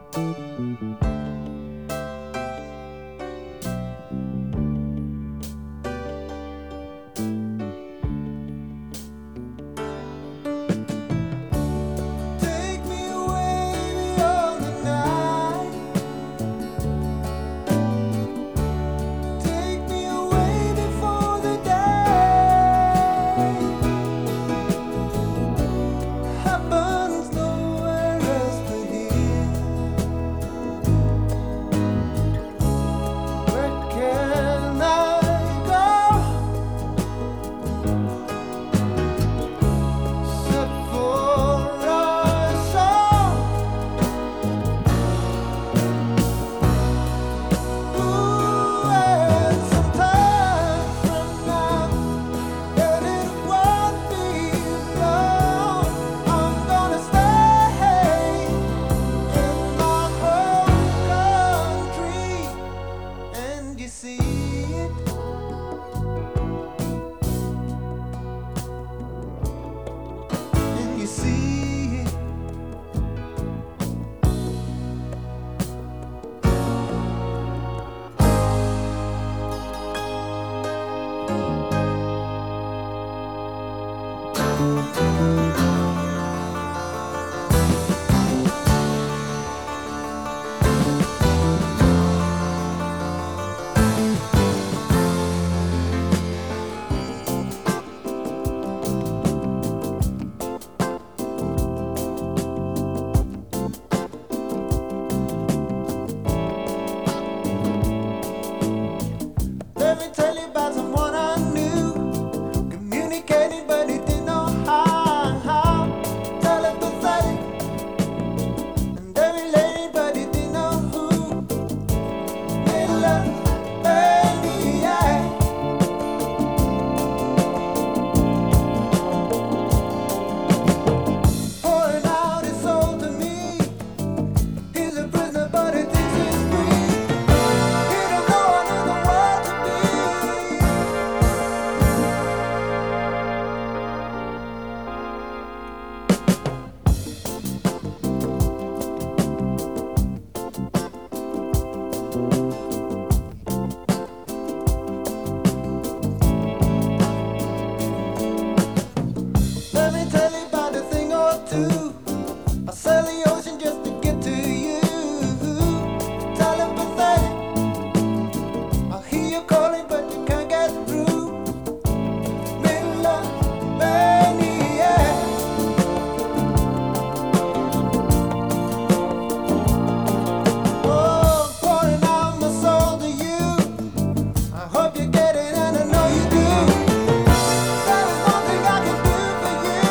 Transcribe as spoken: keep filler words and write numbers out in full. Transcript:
Take me away beyond the night. Take me away before the day happens nowhere else but here. Where can I go? Except for our song. Ooh, and sometime from now, and it won't be long, I'm gonna stay in my home country, and you see it, and you see it. Let me tell you about someone I knew, communicating but he didn't know how. Telepathic and every lady but he didn't know who. Little maniac. Pouring out his soul to me. He's a prisoner but he thinks he's free. He don't know another world to be. Let me tell you about a thing or two. I sail the ocean just to get to you. Telepathic. I hear you calling, but you can't get through. Middle maniac. Oh, pouring out my soul to you. I hope you get it, and I know you do. There is nothing I can do for you.